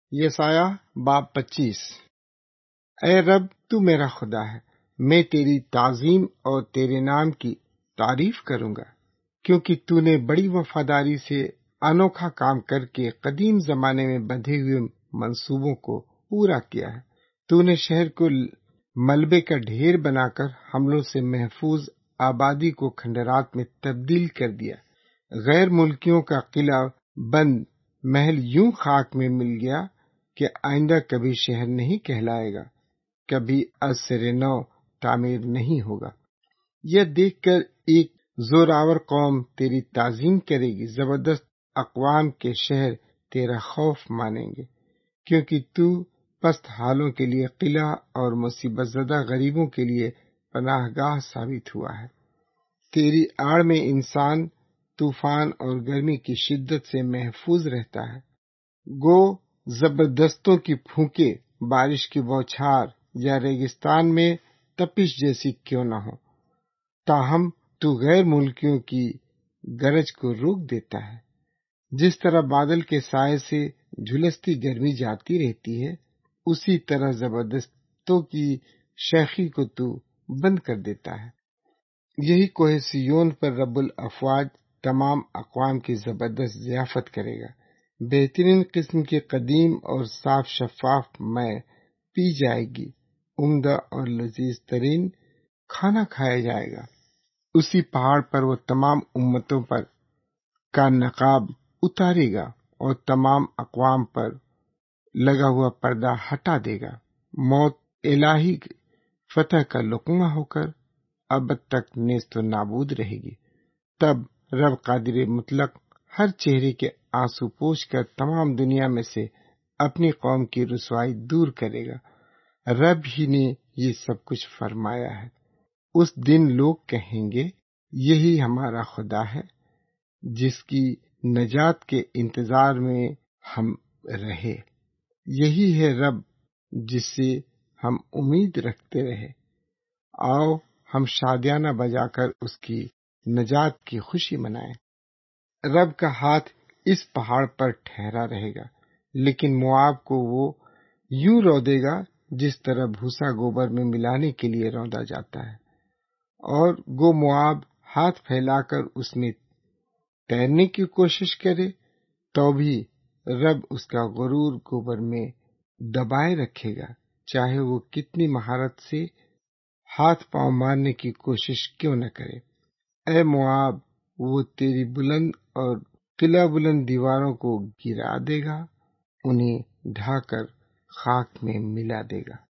یسایہ باب 25۔ اے رب تو میرا خدا ہے، میں تیری تعظیم اور تیرے نام کی تعریف کروں گا، کیونکہ تو نے بڑی وفاداری سے انوکھا کام کر کے قدیم زمانے میں بندھے ہوئے منصوبوں کو پورا کیا ہے۔ تو نے شہر کو ملبے کا ڈھیر بنا کر حملوں سے محفوظ آبادی کو کھنڈرات میں تبدیل کر دیا۔ غیر ملکیوں کا قلعہ بند محل یوں خاک میں مل گیا کہ آئندہ کبھی شہر نہیں کہلائے گا، کبھی از سر نو تعمیر نہیں ہوگا۔ یہ دیکھ کر ایک زوراور قوم تیری تعظیم کرے گی، زبردست اقوام کے شہر تیرا خوف مانیں گے، کیونکہ تو پست حالوں کے لیے قلعہ اور مصیبت زدہ غریبوں کے لیے پناہ گاہ ثابت ہوا ہے۔ تیری آڑ میں انسان طوفان اور گرمی کی شدت سے محفوظ رہتا ہے۔ گو زبردستوں کی پھونکے، بارش کی بوچھار یا ریگستان میں تپش جیسی کیوں نہ ہو، تاہم تو غیر ملکیوں کی گرج کو روک دیتا ہے۔ جس طرح بادل کے سائے سے جھلستی گرمی جاتی رہتی ہے، اسی طرح زبردستوں کی شیخی کو تو بند کر دیتا ہے۔ یہی کوہ سیون پر رب الافواج تمام اقوام کی زبردست ضیافت کرے گا۔ بہترین قسم کے قدیم اور صاف شفاف میں پی جائے گی، عمدہ اور لذیذ ترین کھانا کھایا جائے گا۔ اسی پہاڑ پر وہ تمام امتوں پر کا نقاب اتارے گا اور تمام اقوام پر لگا ہوا پردہ ہٹا دے گا۔ موت الہی فتح کا لقمہ ہو کر ابد تک نیست و نابود رہے گی۔ تب رب قادر مطلق ہر چہرے کے آنسو پوچھ کر تمام دنیا میں سے اپنی قوم کی رسوائی دور کرے گا۔ رب ہی نے یہ سب کچھ فرمایا ہے۔ اس دن لوگ کہیں گے، یہی ہمارا خدا ہے، جس کی نجات کے انتظار میں ہم رہے۔ یہی ہے رب جس سے ہم امید رکھتے رہے۔ آؤ ہم شادیانہ بجا کر اس کی نجات کی خوشی منائیں۔ رب کا ہاتھ اس پہاڑ پر ٹھہرا رہے گا، لیکن مواب کو وہ یوں رودے گا جس طرح بھوسا گوبر میں ملانے کے لیے روندا جاتا ہے، اور گو مواب ہاتھ پھیلا کر اس میں تیرنے کی کوشش کرے تو بھی رب اس کا غرور گوبر میں دبائے رکھے گا، چاہے وہ کتنی مہارت سے ہاتھ پاؤں مارنے کی کوشش کیوں نہ کرے۔ اے مواب، وہ تیری بلند اور قلعہ بلند دیواروں کو گرا دے گا، انہیں ڈھا کر خاک میں ملا دے گا۔